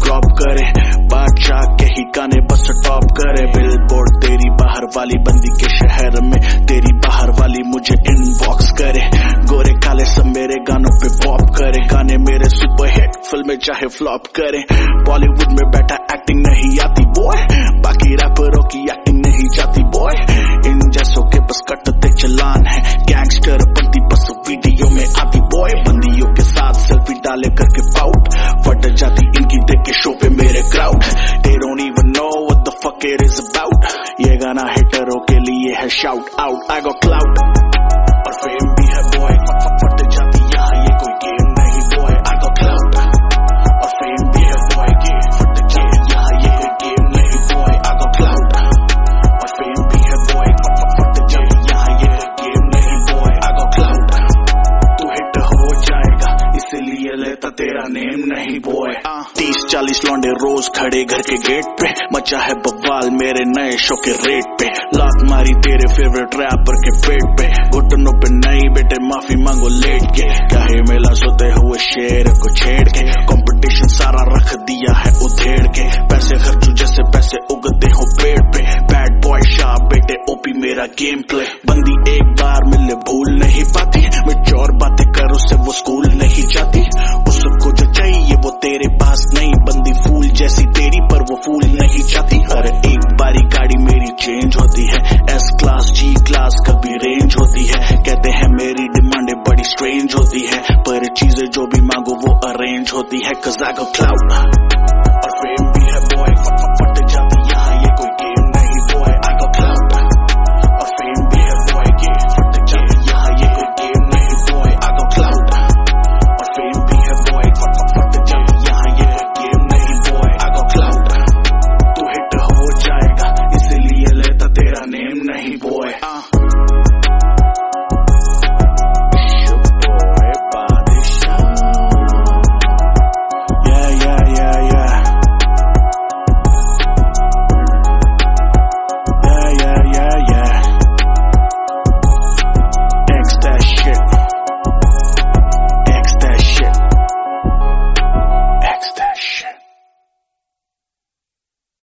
Drop करे, बादशाह के ही गाने बस टॉप करे। बिलबोर्ड तेरी बाहर वाली बंदी के शहर में, तेरी बाहर वाली मुझे इनबॉक्स करे। गोरे काले सब मेरे गानों पे पॉप करे, गाने मेरे सुपर हिट, फिल्में चाहे फ्लॉप करे। बॉलीवुड में बैठा एक्टिंग नहीं आती बॉय, बाकी रैपरों की एक्टिंग नहीं जाती बॉय। इन जैसों के बस कटते चलान है, गैंगस्टर बनती बस वीडियो में आती बॉय। बंदियों के साथ सेल्फी डाले करके पाउट, फट जाती इनकी देख के शो पे मेरे crowd. They don't even know what the fuck it is about, ये गाना हिटरों के लिए है shout out. I got clout और फेम भी है बॉय, फट जाती यहाँ ये कोई गेम नहीं बॉय। I got clout और फेम भी है बॉय, फट जाती यहाँ ये कोई गेम नहीं बॉय। I got clout और फेम भी है बॉय, फट जाती यहाँ ये कोई गेम नहीं बॉय। I got clout, तू हिट हो जाएगा इसीलिए लेता तेरा नेम नहीं बॉय। 30-40 लौंडे रोज खड़े घर के गेट पे, मचा है बवाल मेरे नए शो के रेट पे। लात मारी तेरे फेवरेट रैपर के पेट पे, घुटनों पे नहीं बेटे माफी मांगो लेट के। काहे मेला सोते हुए शेर को छेड़ के, कंपटीशन सारा रख दिया है उधेड़ के। पैसे खर्चू जैसे पैसे उगते हो पेड़ पे, बैड बॉय शाह बेटे ओपी मेरा गेम प्ले। बंदी एक बार मिले भूल नहीं पाती, मैच्योर बातें कर उससे वो स्कूल नहीं जाती। उसको जो चाहिए वो तेरे पास नहीं, बंदी फूल जैसी तेरी पर वो फूल नहीं चाहती। हर एक बारी गाड़ी मेरी चेंज होती है, एस क्लास जी क्लास कभी रेंज होती है। कहते हैं मेरी डिमांडें बड़ी स्ट्रेंज होती है, पर चीजें जो भी मांगो वो अरेंज होती है। Cause I got clout और फेम भी है बॉय,